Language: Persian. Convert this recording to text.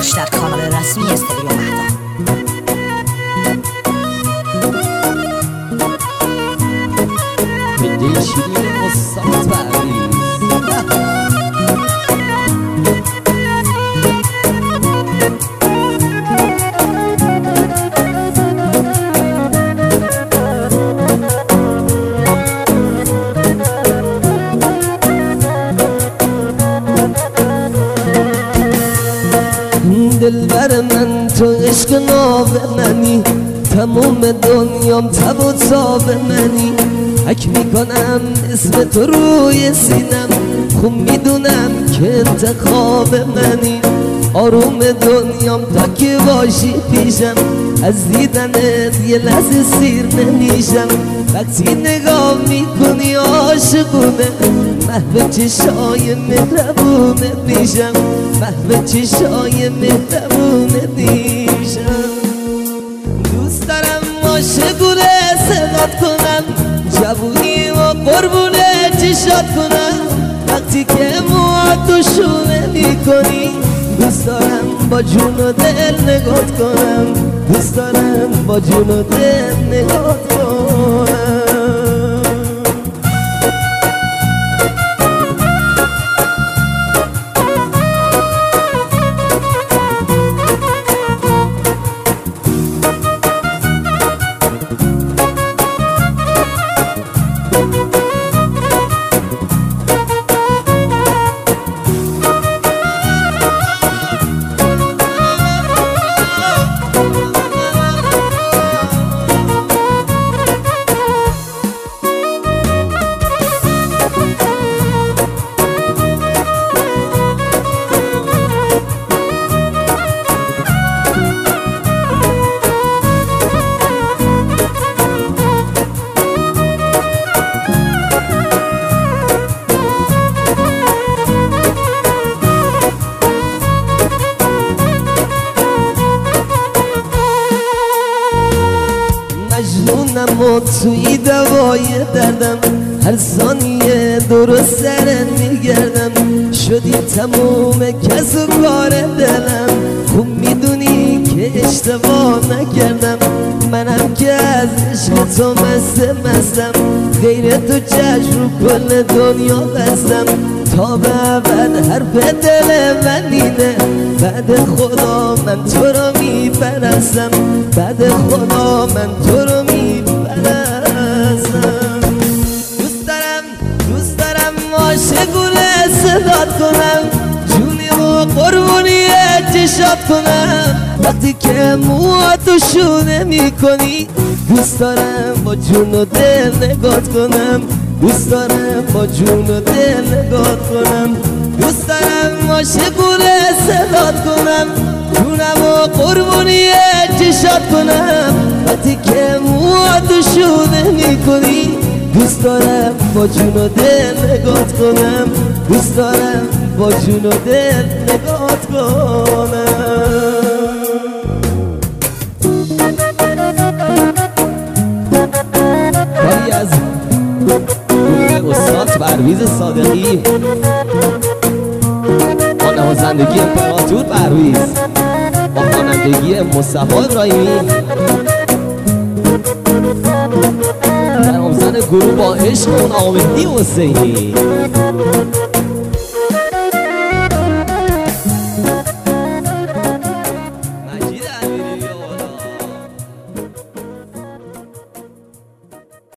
داشت در کانال رسمی استودیو مهدا. بنده شیرین استاد پرویز دلبر من تو عشق ناب منی، تموم دنیام تب و تاب منی. حک میکنم اسم تو روی سینم، خوب میدونم که انتخاب منی. آروم دنیام تا که باشی پیشم، از دیدنت یه لحظه سیر نمیشم. وقتی نگاه میکنی عاشقونه، محو چشای مهربونه میشم، محو چشای مهربونه میشم. دوست دارم عاشقونه صدات کنم، جوونی و قربونه چشات کنم. وقتی که موهاتو شونه میکنی، دوست دارم با جون و دل نگات کنم، دوست دارم با جون و دل نگات کنم. مجنونم و توی دوای دردم، هر ثانیه دور سرت میگردم. شدی تموم کس و کار دلم، خوب میدونی که اشتباه نکردم. منم که از عشق تو مستم، غیر تو چشم رو کل دنیا بستم. تا به ابد حرف دل من اینه، بعد خدا من تو رو میپرستم، بعد خدا من تو رو میپرستم. دوست دارم عاشقونه صدات کنم، جونی و قربونی چشات کنم. وقتی که موهاتو شونه میکنی، دوست دارم با جون و دل نگات کنم، دوست دارم با جون و دل نگات کنم. دوست دارم عاشقونه صدات کنم، جونم و قربونی چشات کنم. وقتی که موهاتو شونه میکنی، دوست دارم با جون و دل نگات کنم، دوست دارم با جون و دل نگات کنم. کاری از استاد پرویز صادقی با نوازندگی امپراتور پرویز، با خوانندگی مصطفی ابراهیمی، در آموزن گروه با عشق و ناامیدی حسینی.